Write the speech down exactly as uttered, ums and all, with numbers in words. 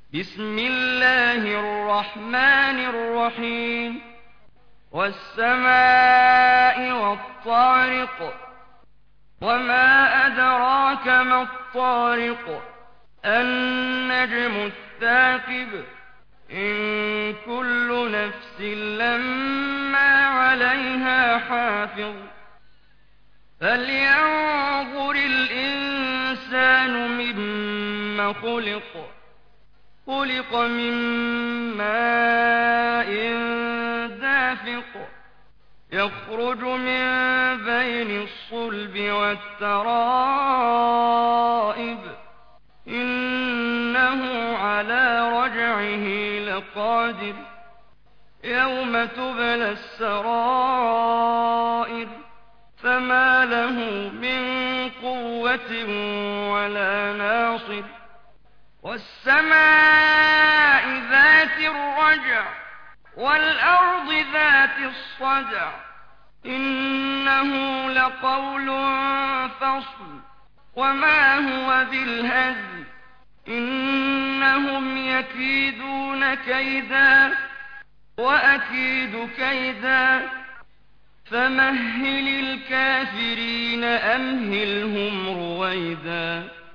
بسم الله الرحمن الرحيم والسماء والطارق وما أدراك ما الطارق النجم الثاقب إن كل نفس لما عليها حافظ فلينظر الإنسان مما خلق خلق من ماء دافق يخرج من بين الصلب والترائب إنه على رجعه لقادر يوم تبلى السرائر فما له من قوة ولا ناصر والسماء ذات الرجع والأرض ذات الصدع إنه لقول فصل وما هو بالهزل إنهم يكيدون كيدا وأكيد كيدا فمهل الكافرين أمهلهم رويدا